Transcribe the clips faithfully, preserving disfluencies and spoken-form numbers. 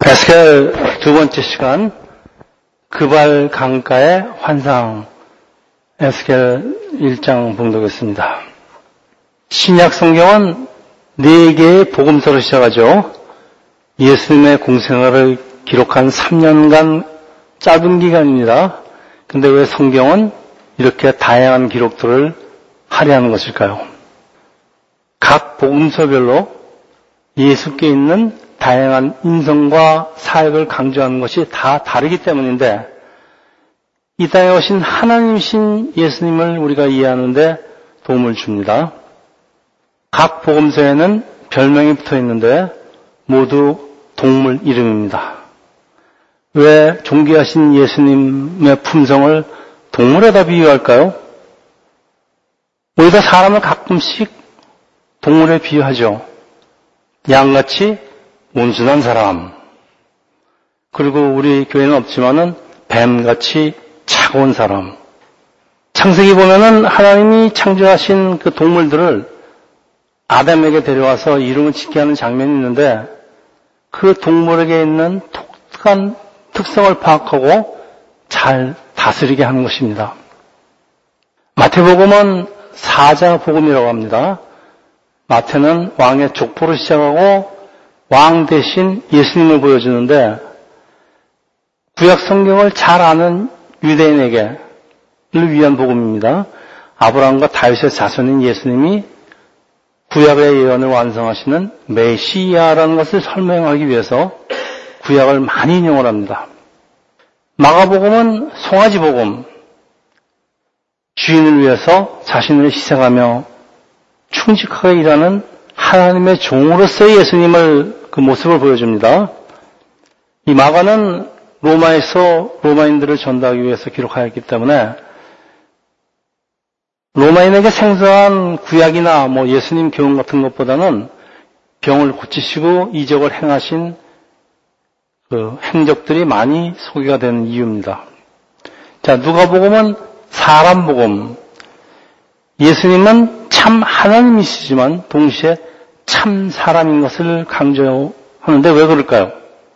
에스겔 두 번째 시간, 그발 강가의 환상, 에스겔 일 장 봉독했습니다. 신약 성경은 네 개의 복음서로 시작하죠. 예수님의 공생활을 기록한 삼 년간 짧은 기간입니다. 근데 왜 성경은 이렇게 다양한 기록들을 할애하는 것일까요? 각 복음서별로 예수께 있는 다양한 인성과 사역을 강조하는 것이 다 다르기 때문인데, 이 땅에 오신 하나님이신 예수님을 우리가 이해하는데 도움을 줍니다. 각 복음서에는 별명이 붙어 있는데 모두 동물 이름입니다. 왜 존귀하신 예수님의 품성을 동물에다 비유할까요? 우리가 사람을 가끔씩 동물에 비유하죠. 양같이 온순한 사람, 그리고 우리 교회는 없지만은 뱀같이 차가운 사람. 창세기 보면은 하나님이 창조하신 그 동물들을 아담에게 데려와서 이름을 짓게 하는 장면이 있는데, 그 동물에게 있는 독특한 특성을 파악하고 잘 다스리게 하는 것입니다. 마태복음은 사자복음이라고 합니다. 마태는 왕의 족보로 시작하고 왕 대신 예수님을 보여주는데, 구약 성경을 잘 아는 유대인에게 를 위한 복음입니다. 아브라함과 다윗의 자손인 예수님이 구약의 예언을 완성하시는 메시아라는 것을 설명하기 위해서 구약을 많이 인용을 합니다. 마가복음은 송아지 복음, 주인을 위해서 자신을 희생하며 충직하게 일하는 하나님의 종으로서의 예수님을 그 모습을 보여줍니다. 이 마가는 로마에서 로마인들을 전도하기 위해서 기록하였기 때문에 로마인에게 생소한 구약이나 뭐 예수님 교훈 같은 것보다는 병을 고치시고 이적을 행하신 그 행적들이 많이 소개가 되는 이유입니다. 자, 누가복음은 사람 복음. 예수님은 참 하나님이시지만 동시에 참 사람인 것을 강조하는데 왜 그럴까요?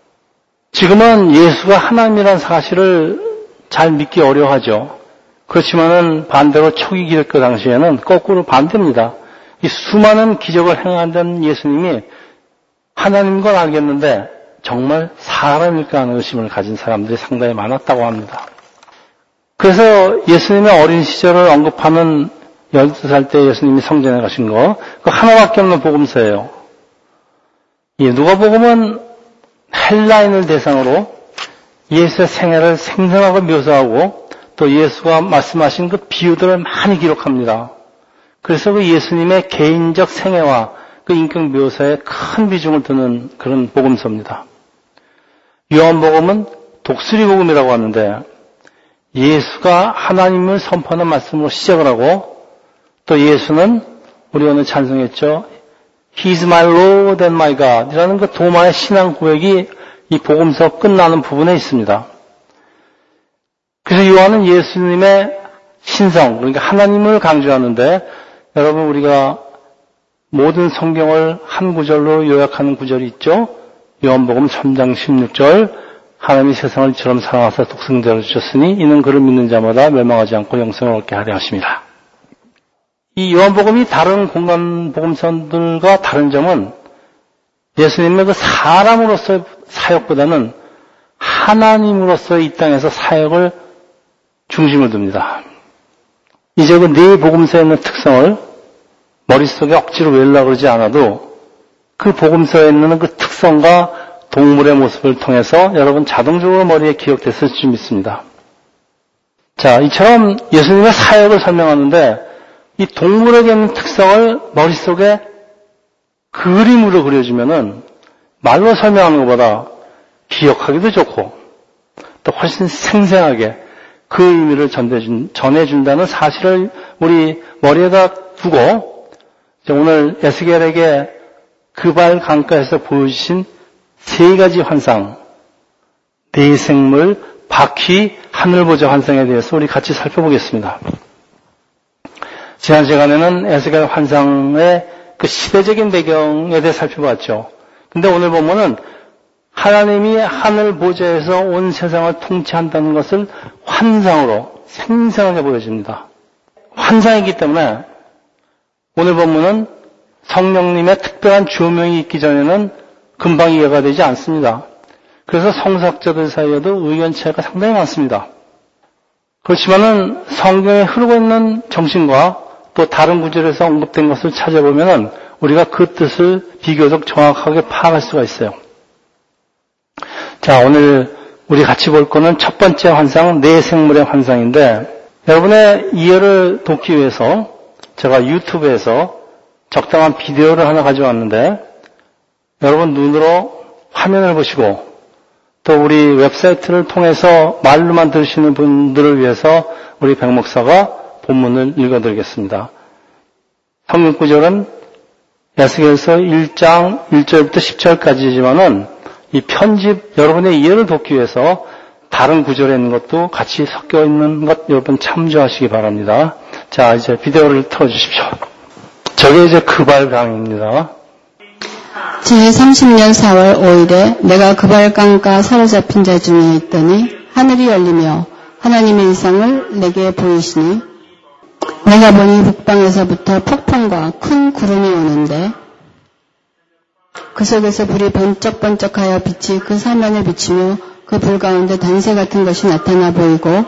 지금은 예수가 하나님이라는 사실을 잘 믿기 어려워하죠. 그렇지만은 반대로 초기 기독교 당시에는 거꾸로 반대입니다. 이 수많은 기적을 행하던 예수님이 하나님인 건 알겠는데 정말 사람일까 하는 의심을 가진 사람들이 상당히 많았다고 합니다. 그래서 예수님의 어린 시절을 언급하는 열두 살 때 예수님이 성전에 가신 거, 그 하나밖에 없는 복음서예요. 이 누가복음은 헬라인을 대상으로 예수의 생애를 생생하게 묘사하고 또 예수가 말씀하신 그 비유들을 많이 기록합니다. 그래서 그 예수님의 개인적 생애와 그 인격 묘사에 큰 비중을 두는 그런 복음서입니다. 요한복음은 독수리 복음이라고 하는데, 예수가 하나님을 선포하는 말씀으로 시작을 하고, 또 예수는 우리 오늘 찬송했죠. He's my Lord and my God 이라는 그 도마의 신앙 고백이 이 복음서 끝나는 부분에 있습니다. 그래서 요한은 예수님의 신성, 그러니까 하나님을 강조하는데, 여러분 우리가 모든 성경을 한 구절로 요약하는 구절이 있죠. 요한복음 삼 장 십육 절, 하나님이 세상을 이처럼 사랑하사 독생자를 주셨으니 이는 그를 믿는 자마다 멸망하지 않고 영생을 얻게 하려 하심이라. 이 요한복음이 다른 공간 복음서들과 다른 점은 예수님의 그 사람으로서의 사역보다는 하나님으로서의 이 땅에서 사역을 중심을 둡니다. 이제 그 네 복음서에 있는 특성을 머릿속에 억지로 외우려고 그러지 않아도 그 복음서에 있는 그 특성과 동물의 모습을 통해서 여러분 자동적으로 머리에 기억됐을 줄 믿습니다. 자, 이처럼 예수님의 사역을 설명하는데 이 동물에게 있는 특성을 머릿속에 그림으로 그려주면은 말로 설명하는 것보다 기억하기도 좋고 또 훨씬 생생하게 그 의미를 전해준, 전해준다는 사실을 우리 머리에다 두고 오늘 에스겔에게 그발 강가에서 보여주신 세 가지 환상, 네 생물, 바퀴, 하늘 보좌 환상에 대해서 우리 같이 살펴보겠습니다. 지난 시간에는 에스겔 환상의 그 시대적인 배경에 대해 살펴봤죠. 근데 오늘 보면은 하나님이 하늘 보좌에서 온 세상을 통치한다는 것을 환상으로 생생하게 보여줍니다. 환상이기 때문에 오늘 본문은 성령님의 특별한 조명이 있기 전에는 금방 이해가 되지 않습니다. 그래서 성서학자들 사이에도 의견 차이가 상당히 많습니다. 그렇지만은 성경에 흐르고 있는 정신과 또 다른 구절에서 언급된 것을 찾아보면은 우리가 그 뜻을 비교적 정확하게 파악할 수가 있어요. 자, 오늘 우리 같이 볼 거는 첫 번째 환상, 네 생물의 환상인데, 여러분의 이해를 돕기 위해서 제가 유튜브에서 적당한 비디오를 하나 가져왔는데, 여러분 눈으로 화면을 보시고 또 우리 웹사이트를 통해서 말로만 들으시는 분들을 위해서 우리 백 목사가 본문을 읽어드리겠습니다. 성경 구절은 에스겔서 일 장 일 절부터 십 절까지지만은 이 편집 여러분의 이해를 돕기 위해서 다른 구절에 있는 것도 같이 섞여 있는 것 여러분 참조하시기 바랍니다. 자, 이제 비디오를 틀어주십시오. 저게 이제 그발강입니다. 제삼십 년 사월 오일에 내가 그발강가 사로잡힌 자 중에 있더니 하늘이 열리며 하나님의 일상을 내게 보이시니 내가 보니 북방에서부터 폭풍과 큰 구름이 오는데 그 속에서 불이 번쩍번쩍하여 빛이 그 사면을 비추며 그 불 가운데 단새 같은 것이 나타나 보이고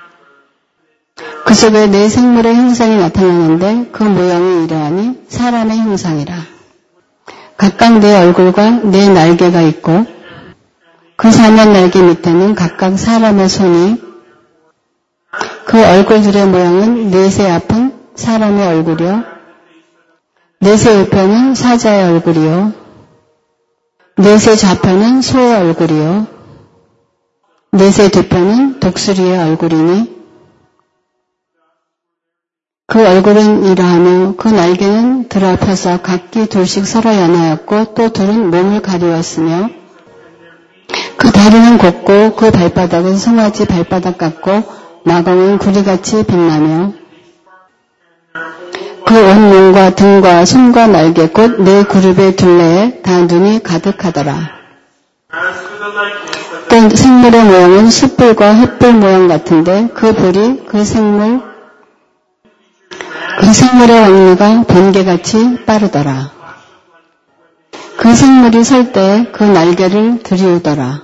그 속에 네 생물의 형상이 나타나는데 그 모양이 이러하니 사람의 형상이라. 각각 네 얼굴과 네 날개가 있고 그 사면 날개 밑에는 각각 사람의 손이 그 얼굴들의 모양은 넷의 앞은 사람의 얼굴이요 넷의 우편은 사자의 얼굴이요 넷의 좌편은 소의 얼굴이요 넷의 뒤편은 독수리의 얼굴이니 그 얼굴은 이러하며 그 날개는 드러펴서 각기 둘씩 서로 연하였고 또 둘은 몸을 가리웠으며 그 다리는 곱고 그 발바닥은 송아지 발바닥 같고 마검은 구리같이 빛나며 그 온 몸과 등과 손과 날개 곧 네 그룹의 둘레에 다 눈이 가득하더라. 또 생물의 모양은 숯불과 횃불 모양 같은데 그 불이 그 생물 그 생물의 왕리가 번개같이 빠르더라. 그 생물이 설 때 그 날개를 들이우더라.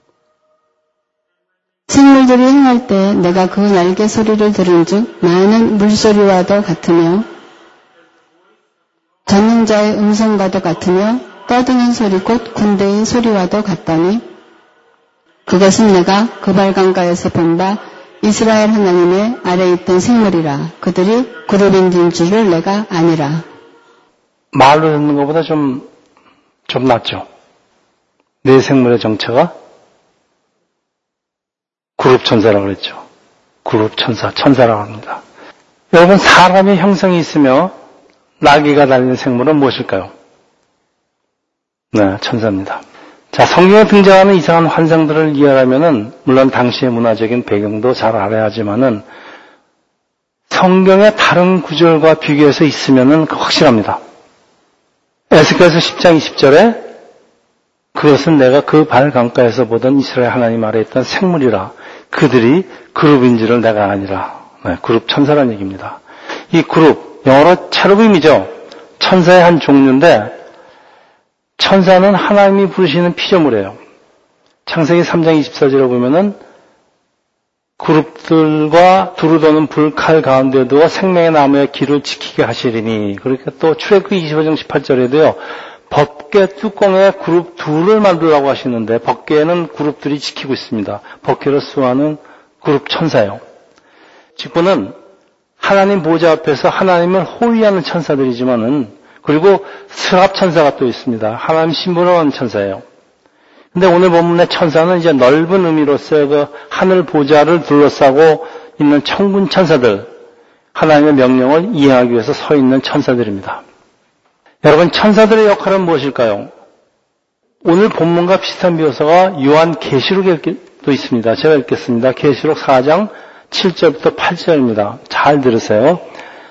생물들이 행할 때 내가 그 날개 소리를 들은즉 많은 물소리와도 같으며 젖는 자의 음성과도 같으며 떠드는 소리 곧 군대의 소리와도 같더니 그것은 내가 그발강가에서 본 바 이스라엘 하나님의 아래에 있던 생물이라. 그들이 그룹인 줄을 내가 아니라. 말로 듣는 것보다 좀, 좀 낫죠. 네 생물의 정체가 그룹 천사라고 그랬죠. 그룹 천사, 천사라고 합니다. 여러분, 사람의 형성이 있으며 날개가 달린 생물은 무엇일까요? 네, 천사입니다. 자, 성경에 등장하는 이상한 환상들을 이해하려면은 물론 당시의 문화적인 배경도 잘 알아야 하지만은 성경의 다른 구절과 비교해서 있으면은 확실합니다. 에스겔서 십 장 이십 절에 그것은 내가 그 발 강가에서 보던 이스라엘 하나님 아래에 있던 생물이라. 그들이 그룹인지를 내가 아니라. 네, 그룹 천사라는 얘기입니다. 이 그룹, 영어로 체루빔이죠. 천사의 한 종류인데 천사는 하나님이 부르시는 피조물이에요. 창세기 삼 장 이십사 절에 보면은 그룹들과 두루 도는 불칼 가운데 두어 생명의 나무의 길을 지키게 하시리니. 그러니까 또 출애굽기 이십오 장 십팔 절에도요. 법궤 뚜껑에 그룹 둘을 만들라고 하시는데 법궤는 그룹들이 지키고 있습니다. 법궤를 수호하는 그룹 천사예요. 직분은 하나님 보좌 앞에서 하나님을 호위하는 천사들이지만은 그리고 스랍 천사가 또 있습니다. 하나님 신분을 하는 천사예요. 근데 오늘 본문의 천사는 이제 넓은 의미로서의 그 하늘 보좌를 둘러싸고 있는 천군 천사들, 하나님의 명령을 이행하기 위해서 서 있는 천사들입니다. 여러분, 천사들의 역할은 무엇일까요? 오늘 본문과 비슷한 묘사가 요한 계시록에도 있습니다. 제가 읽겠습니다. 계시록 사 장 칠 절부터 팔 절입니다. 잘 들으세요.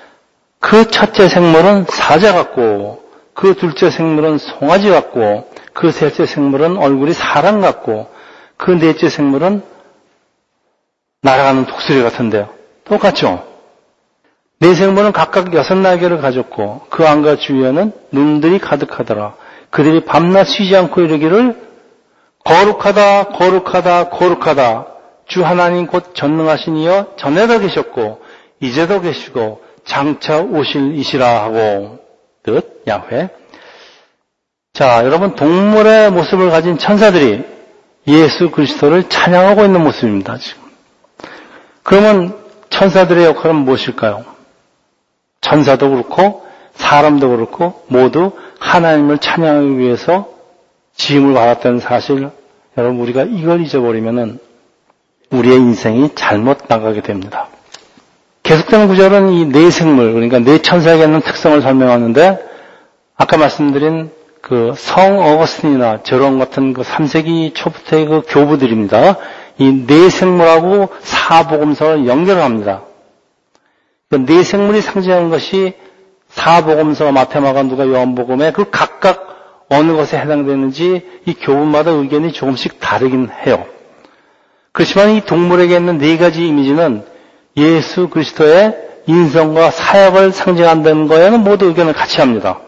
그 첫째 생물은 사자 같고 그 둘째 생물은 송아지 같고 그 셋째 생물은 얼굴이 사람 같고 그 넷째 생물은 날아가는 독수리 같은데요. 똑같죠? 네 생물은 각각 여섯 날개를 가졌고 그 안과 주위에는 눈들이 가득하더라. 그들이 밤낮 쉬지 않고 이르기를 거룩하다 거룩하다 거룩하다 주 하나님 곧 전능하신 이여 전에도 계셨고 이제도 계시고 장차 오실 이시라 하고 뜻 야훼. 자, 여러분 동물의 모습을 가진 천사들이 예수 그리스도를 찬양하고 있는 모습입니다. 지금. 그러면 천사들의 역할은 무엇일까요? 천사도 그렇고 사람도 그렇고 모두 하나님을 찬양하기 위해서 지음을 받았다는 사실, 여러분 우리가 이걸 잊어버리면은 우리의 인생이 잘못 나가게 됩니다. 계속되는 구절은 이 네 생물, 그러니까 네 천사에게 있는 특성을 설명하는데 아까 말씀드린 그 성 어거스틴이나 저런 같은 그 삼 세기 초부터의 그 교부들입니다. 이 네 생물하고 사복음서를 연결합니다. 그 네 생물이 상징하는 것이 사복음서, 마태마가, 누가, 요한복음에 그 각각 어느 것에 해당되는지 이 교부마다 의견이 조금씩 다르긴 해요. 그렇지만 이 동물에게 있는 네 가지 이미지는 예수 그리스도의 인성과 사역을 상징한다는 거에는 모두 의견을 같이 합니다.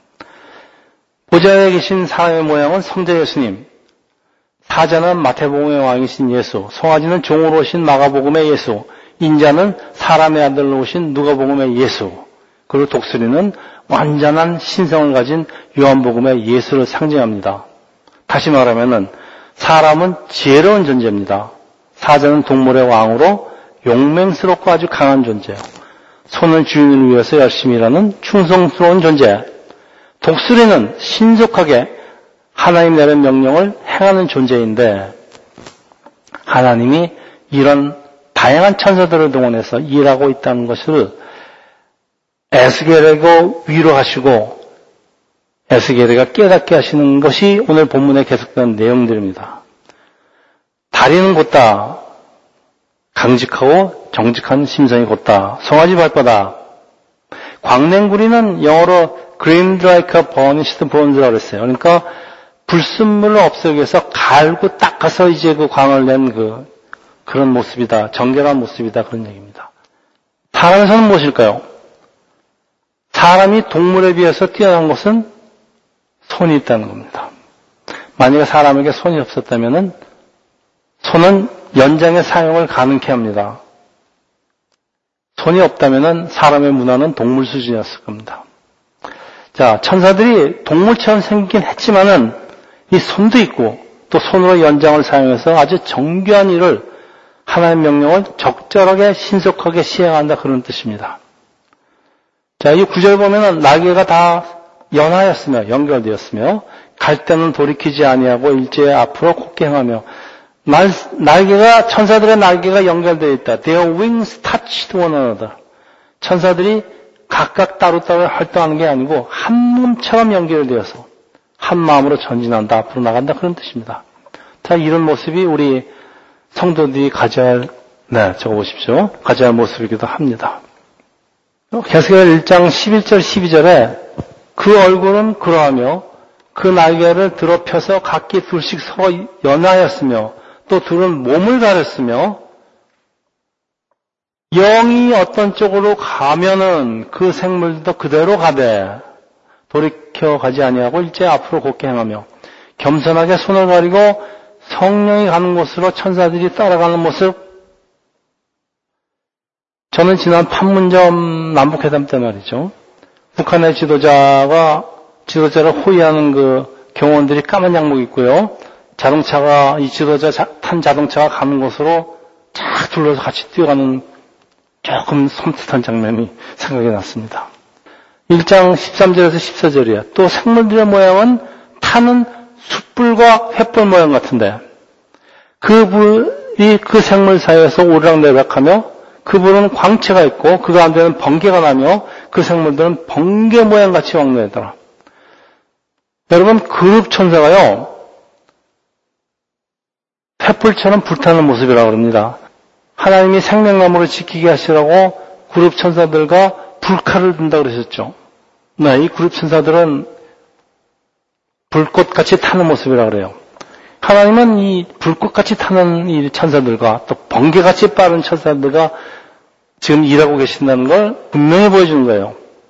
보좌에 계신 사람의 모양은 성자 예수님, 사자는 마태복음의 왕이신 예수, 송아지는 종으로 오신 마가복음의 예수, 인자는 사람의 아들로 오신 누가복음의 예수, 그리고 독수리는 완전한 신성을 가진 요한복음의 예수를 상징합니다. 다시 말하면은 사람은 지혜로운 존재입니다. 사자는 동물의 왕으로 용맹스럽고 아주 강한 존재예요. 손을 주인을 위해서 열심히 일하는 충성스러운 존재. 독수리는 신속하게 하나님 내린 명령을 행하는 존재인데 하나님이 이런 다양한 천사들을 동원해서 일하고 있다는 것을 에스겔에게 위로하시고 에스겔에게 깨닫게 하시는 것이 오늘 본문에 계속되는 내용들입니다. 다리는 곧다. 강직하고 정직한 심성이 곧다. 송아지 발바다. 광냉구리는 영어로 Gleamed like a burnished bronze라고 그랬어요. 그러니까 불순물을 없애기 위해서 갈고 닦아서 이제 그 광을 낸 그, 그런 모습이다. 정결한 모습이다. 그런 얘기입니다. 사람에서는 무엇일까요? 사람이 동물에 비해서 뛰어난 것은 손이 있다는 겁니다. 만약에 사람에게 손이 없었다면은 손은 연장의 사용을 가능케 합니다. 손이 없다면은 사람의 문화는 동물 수준이었을 겁니다. 자, 천사들이 동물처럼 생기긴 했지만은 이 손도 있고 또 손으로 연장을 사용해서 아주 정교한 일을 하나님의 명령을 적절하게 신속하게 시행한다 그런 뜻입니다. 자, 이 구절 보면은 날개가 다 연하였으며 연결되었으며 갈 때는 돌이키지 아니하고 일제히 앞으로 곧게 행하며 날, 날개가 천사들의 날개가 연결되어 있다. Their wings touched one another. 천사들이 각각 따로따로 활동하는 게 아니고 한 몸처럼 연결되어서 한 마음으로 전진한다. 앞으로 나간다. 그런 뜻입니다. 자, 이런 모습이 우리 성도들이 가져야 할, 네, 적어보십시오. 가져야 할 모습이기도 합니다. 계시록 일 장 십일 절 십이 절에 그 얼굴은 그러하며 그 날개를 들어 펴서 각기 둘씩 서로 연하였으며 또 둘은 몸을 가렸으며 영이 어떤 쪽으로 가면은 그 생물도 그대로 가되 돌이켜 가지 아니하고 일제 앞으로 곧게 행하며 겸손하게 손을 가리고 성령이 가는 곳으로 천사들이 따라가는 모습. 저는 지난 판문점 남북회담 때 말이죠. 북한의 지도자가 지도자를 호위하는 그 경호원들이 까만 양복 입고요. 자동차가 이 지도자 탄 자동차가 가는 곳으로 쫙 둘러서 같이 뛰어가는 조금 섬뜩한 장면이 생각이 났습니다. 일 장 십삼 절에서 십사 절이에요. 또 생물들의 모양은 타는 숯불과 횃불 모양 같은데 그 불이 그 생물 사이에서 오르락내리락하며 그 불은 광채가 있고 그 가운데는 번개가 나며 그 생물들은 번개 모양같이 왕래하더라. 여러분 그룹 천사가요 횃불처럼 불타는 모습이라고 합니다. 하나님이 생명나무를 지키게 하시라고 그룹 천사들과 불칼을 든다고 그러셨죠. 네, 이 그룹 천사들은 불꽃같이 타는 모습이라고 그래요. 하나님은 이 불꽃같이 타는 이 천사들과 또 번개같이 빠른 천사들과 지금 일하고 계신다는 걸 분명히 보여주는 거예요.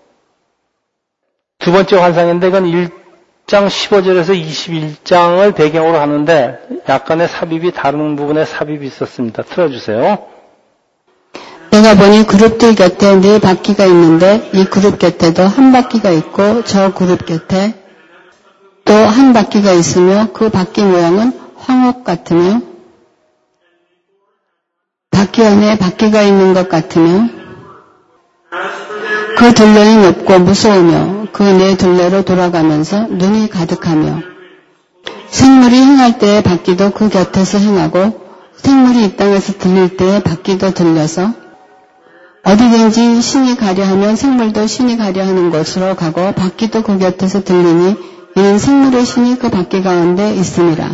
두 번째 환상인데 이건 일 장 십오 절에서 이십일 장을 배경으로 하는데 약간의 삽입이 다른 부분에 삽입이 있었습니다. 틀어주세요. 내가 보니 그룹들 곁에 네 바퀴가 있는데 이 그룹 곁에도 한 바퀴가 있고 저 그룹 곁에 또 한 바퀴가 있으며 그 바퀴 모양은 황옥 같으며 바퀴 안에 바퀴가 있는 것 같으며 그 둘레는 높고 무서우며 그 네 둘레로 돌아가면서 눈이 가득하며 생물이 행할 때의 바퀴도 그 곁에서 행하고 생물이 이 땅에서 들릴 때의 바퀴도 들려서 어디든지 신이 가려하면 생물도 신이 가려하는 곳으로 가고 바퀴도 그 곁에서 들리니 이는 생물의 신이 그 바퀴 가운데 있음이라.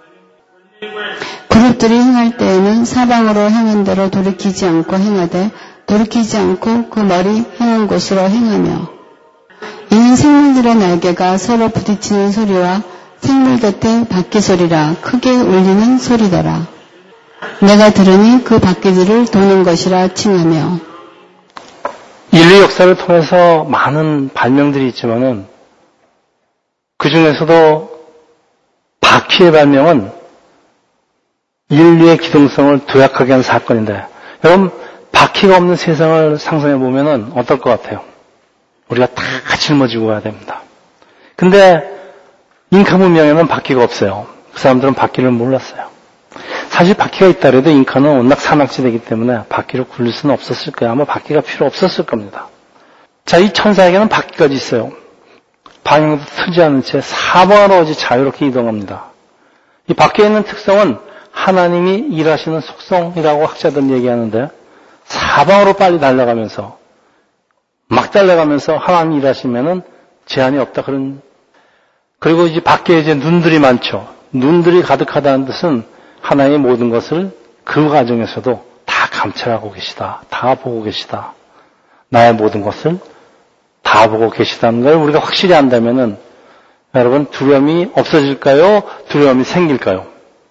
그룹들이 행할 때에는 사방으로 행한 대로 돌이키지 않고 행하되 돌이키지 않고 그 머리 행한 곳으로 행하며 이는 생물들의 날개가 서로 부딪히는 소리와 생물 곁에 바퀴 소리라 크게 울리는 소리더라. 내가 들으니 그 바퀴들을 도는 것이라 칭하며. 인류 역사를 통해서 많은 발명들이 있지만은 그 중에서도 바퀴의 발명은 인류의 기동성을 도약하게 한 사건인데, 여러분 바퀴가 없는 세상을 상상해 보면은 어떨 것 같아요? 우리가 다 짊어지고 가야 됩니다. 근데 잉카 문명에는 바퀴가 없어요. 그 사람들은 바퀴를 몰랐어요. 사실 바퀴가 있다 해도 잉카는 워낙 산악지대이기 때문에 바퀴를 굴릴 수는 없었을 거예요. 아마 바퀴가 필요 없었을 겁니다. 자, 이 천사에게는 바퀴까지 있어요. 방향도 트지 않은 채 사방으로 오지 자유롭게 이동합니다. 이 바퀴에 있는 특성은 하나님이 일하시는 속성이라고 학자들은 얘기하는데, 사방으로 빨리 달려가면서 막 달려가면서 하나님 일하시면은 제한이 없다 그런. 그리고 이제 밖에 이제 눈들이 많죠. 눈들이 가득하다는 뜻은 하나님의 모든 것을 그 과정에서도 다 감찰하고 계시다, 다 보고 계시다, 나의 모든 것을 다 보고 계시다는 걸 우리가 확실히 안다면은 여러분 두려움이 없어질까요? 두려움이 생길까요?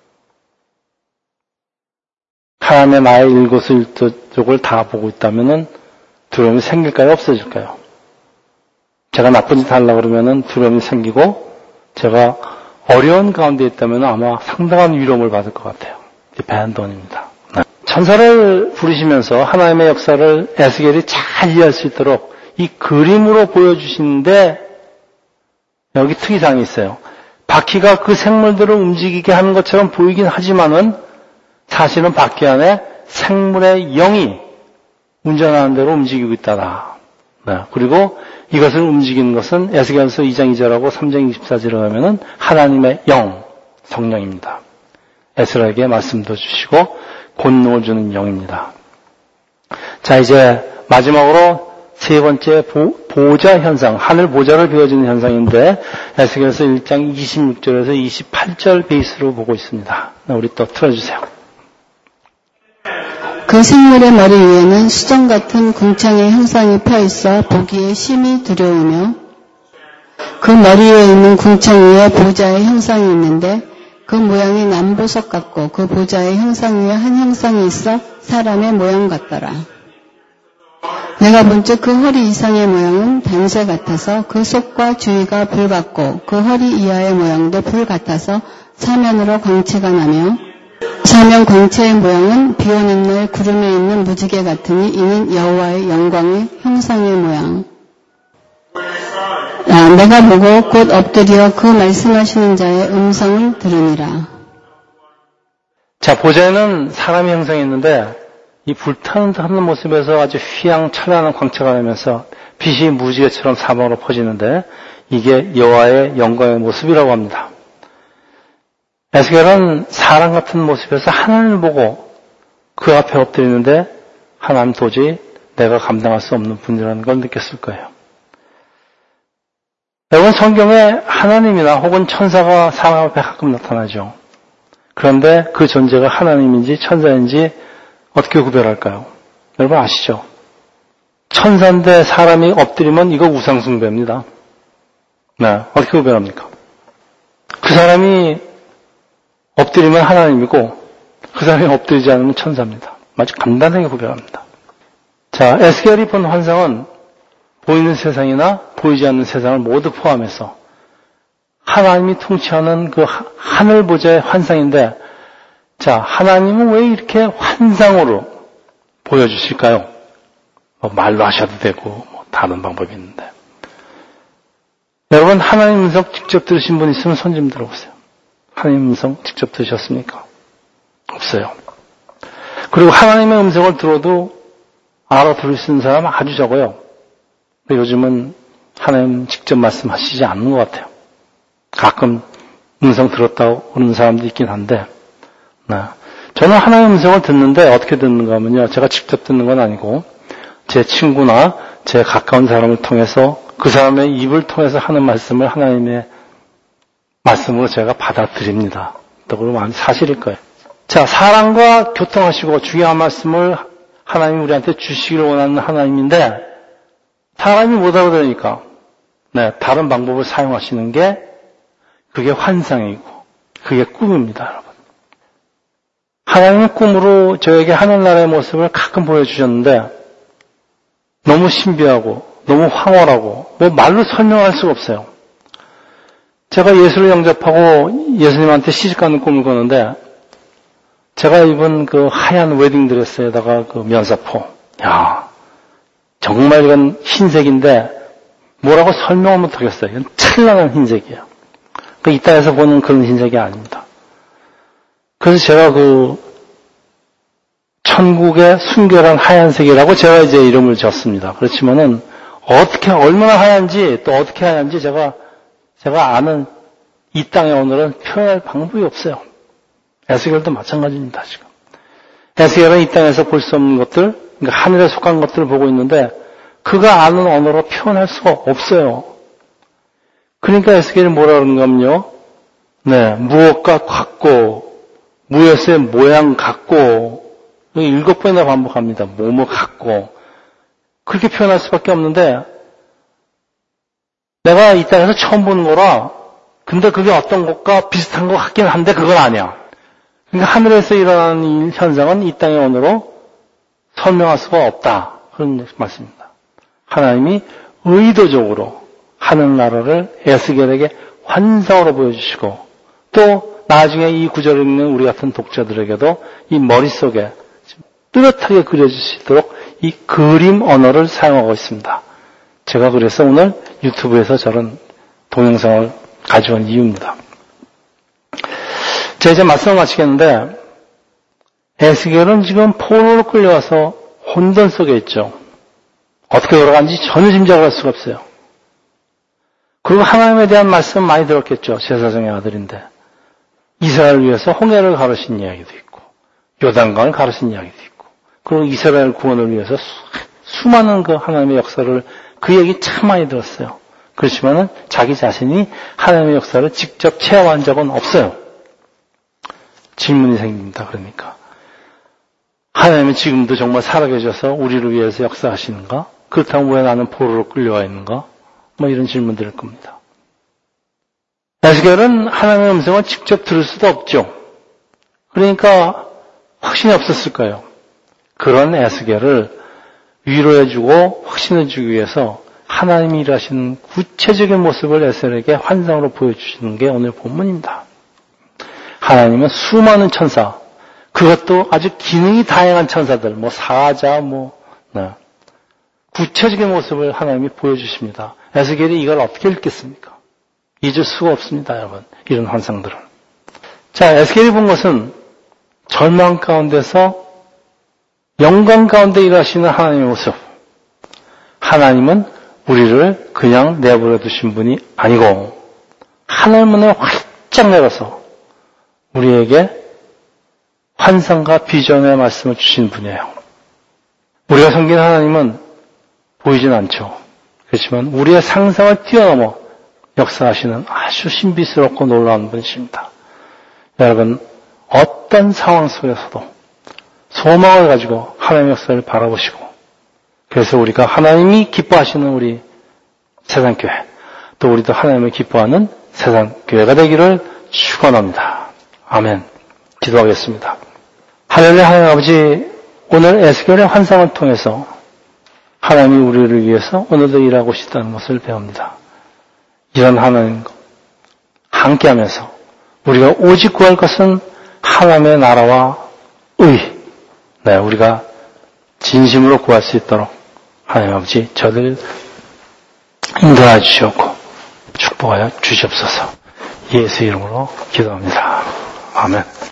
하나님의 나의 일거수일투족을 다 보고 있다면은 두려움이 생길까요? 없어질까요? 제가 나쁜 짓 하려고 그러면은 두려움이 생기고, 제가 어려운 가운데 있다면 아마 상당한 위로를 받을 것 같아요. 배한돈입니다. 천사를 부르시면서 하나님의 역사를 에스겔이 잘 이해할 수 있도록 이 그림으로 보여주시는데 여기 특이사항이 있어요. 바퀴가 그 생물들을 움직이게 하는 것처럼 보이긴 하지만은 사실은 바퀴 안에 생물의 영이 운전하는 대로 움직이고 있다라. 네. 그리고 이것을 움직이는 것은 에스겔서 이 장 이 절하고 삼 장 이십사 절에 가면은 하나님의 영, 성령입니다. 에스라에게 말씀도 주시고 권능을 주는 영입니다. 자, 이제 마지막으로 세 번째 보, 보좌 현상, 하늘 보좌를 비워주는 현상인데 에스겔서 일 장 이십육 절에서 이십팔 절 베이스로 보고 있습니다. 네, 우리 또 틀어주세요. 그 생물의 머리 위에는 수정 같은 궁창의 형상이 펴있어 보기에 심히 두려우며 그 머리 위에 있는 궁창 위에 보좌의 형상이 있는데 그 모양이 남보석 같고 그 보좌의 형상 위에 한 형상이 있어 사람의 모양 같더라. 내가 본즉 그 허리 이상의 모양은 단쇠 같아서 그 속과 주위가 불 같고 그 허리 이하의 모양도 불 같아서 사면으로 광채가 나며 사면 광채의 모양은 비 오는 날 구름에 있는 무지개 같으니 이는 여호와의 영광의 형상의 모양. 아, 내가 보고 곧 엎드려 그 말씀하시는 자의 음성을 들으니라. 자, 보좌에는 사람의 형상이 있는데 이 불타는 하는 모습에서 아주 휘황찬란한 광채가 나면서 빛이 무지개처럼 사방으로 퍼지는데 이게 여호와의 영광의 모습이라고 합니다. 에스겔은 사람 같은 모습에서 하나님을 보고 그 앞에 엎드리는데 하나님 도저히 내가 감당할 수 없는 분이라는 걸 느꼈을 거예요. 여러분, 성경에 하나님이나 혹은 천사가 사람 앞에 가끔 나타나죠. 그런데 그 존재가 하나님인지 천사인지 어떻게 구별할까요? 여러분 아시죠? 천사인데 사람이 엎드리면 이거 우상숭배입니다. 네, 어떻게 구별합니까? 그 사람이 엎드리면 하나님이고 그 사람이 엎드리지 않으면 천사입니다. 아주 간단하게 구별합니다. 자, 에스겔이 본 환상은 보이는 세상이나 보이지 않는 세상을 모두 포함해서 하나님이 통치하는 그 하늘 보좌의 환상인데, 자, 하나님은 왜 이렇게 환상으로 보여주실까요? 뭐 말로 하셔도 되고 뭐 다른 방법이 있는데, 여러분 하나님 음성 직접 들으신 분 있으면 손 좀 들어보세요. 하나님 음성 직접 들으셨습니까? 없어요. 그리고 하나님의 음성을 들어도 알아들을 수 있는 사람은 아주 적어요. 요즘은 하나님 직접 말씀하시지 않는 것 같아요. 가끔 음성 들었다고 그러는 사람도 있긴 한데, 네. 저는 하나님 음성을 듣는데 어떻게 듣는가 하면요, 제가 직접 듣는 건 아니고 제 친구나 제 가까운 사람을 통해서 그 사람의 입을 통해서 하는 말씀을 하나님의 말씀으로 제가 받아들입니다. 또 그러면 사실일 거예요. 자, 사람과 교통하시고 중요한 말씀을 하나님이 우리한테 주시기를 원하는 하나님인데, 사람이 못 알아들으니까 네, 다른 방법을 사용하시는 게 그게 환상이고 그게 꿈입니다, 여러분. 하나님은 꿈으로 저에게 하늘나라의 모습을 가끔 보여주셨는데 너무 신비하고 너무 황홀하고 뭐 말로 설명할 수가 없어요. 제가 예수를 영접하고 예수님한테 시집가는 꿈을 꾸는데, 제가 입은 그 하얀 웨딩드레스에다가 그 면사포, 야, 정말 이건 흰색인데 뭐라고 설명을 못하겠어요. 이건 찬란한 흰색이에요. 그 이 땅에서 보는 그런 흰색이 아닙니다. 그래서 제가 그 천국의 순결한 하얀색이라고 제가 이제 이름을 졌습니다. 그렇지만은 어떻게 얼마나 하얀지 또 어떻게 하얀지 제가 제가 아는 이 땅의 오늘은 표현할 방법이 없어요. 에스겔도 마찬가지입니다, 지금. 에스겔은 이 땅에서 볼 수 없는 것들, 그러니까 하늘에 속한 것들을 보고 있는데 그가 아는 언어로 표현할 수가 없어요. 그러니까 에스겔이 뭐라 그러는가 하면요, 네, 무엇과 같고, 무엇의 모양 같고, 일곱 번이나 반복합니다. 뭐뭐 같고. 그렇게 표현할 수밖에 없는데, 내가 이 땅에서 처음 보는 거라, 근데 그게 어떤 것과 비슷한 것 같긴 한데 그건 아니야. 그러니까 하늘에서 일어나는 이 현상은 이 땅의 언어로 설명할 수가 없다. 그런 말씀입니다. 하나님이 의도적으로 하늘나라를 에스겔에게 환상으로 보여주시고, 또 나중에 이 구절을 읽는 우리 같은 독자들에게도 이 머릿속에 뚜렷하게 그려주시도록 이 그림 언어를 사용하고 있습니다. 제가 그래서 오늘 유튜브에서 저런 동영상을 가져온 이유입니다. 제가 이제 말씀을 마치겠는데, 에스겔은 지금 포로로 끌려와서 혼돈 속에 있죠. 어떻게 돌아가는지 전혀 짐작을 할 수가 없어요. 그리고 하나님에 대한 말씀 많이 들었겠죠. 제사장의 아들인데. 이스라엘을 위해서 홍해를 가르신 이야기도 있고, 요단강을 가르신 이야기도 있고, 그리고 이스라엘 구원을 위해서 수, 수많은 그 하나님의 역사를, 그 얘기 참 많이 들었어요. 그렇지만은 자기 자신이 하나님의 역사를 직접 체험한 적은 없어요. 질문이 생깁니다. 그러니까 하나님은 지금도 정말 살아계셔서 우리를 위해서 역사하시는가? 그렇다면 왜 나는 포로로 끌려와 있는가? 뭐 이런 질문들일 겁니다. 에스겔은 하나님의 음성을 직접 들을 수도 없죠. 그러니까 확신이 없었을까요? 그런 에스겔을 위로해주고 확신해주기 위해서 하나님이 일하시는 구체적인 모습을 에스겔에게 환상으로 보여주시는 게 오늘 본문입니다. 하나님은 수많은 천사, 그것도 아주 기능이 다양한 천사들, 뭐 사자, 뭐 네. 구체적인 모습을 하나님이 보여주십니다. 에스겔이 이걸 어떻게 읽겠습니까? 잊을 수가 없습니다, 여러분. 이런 환상들을. 자, 에스겔이 본 것은 절망 가운데서 영광 가운데 일하시는 하나님의 모습. 하나님은 우리를 그냥 내버려 두신 분이 아니고 하늘문을 활짝 열어서 우리에게 환상과 비전의 말씀을 주신 분이에요. 우리가 섬기는 하나님은 보이진 않죠. 그렇지만 우리의 상상을 뛰어넘어 역사하시는 아주 신비스럽고 놀라운 분이십니다. 여러분, 어떤 상황 속에서도 소망을 가지고 하나님의 역사를 바라보시고, 그래서 우리가 하나님이 기뻐하시는 우리 세상교회, 또 우리도 하나님을 기뻐하는 세상교회가 되기를 축원합니다. 아멘. 기도하겠습니다. 하늘의 하나님 아버지, 오늘 에스겔의 환상을 통해서 하나님이 우리를 위해서 오늘도 일하고 싶다는 것을 배웁니다. 이런 하나님과 함께하면서 우리가 오직 구할 것은 하나님의 나라와 의, 네, 우리가 진심으로 구할 수 있도록 하나님 아버지 저들 인도하여 주시옵고 축복하여 주시옵소서. 예수 이름으로 기도합니다. 아멘.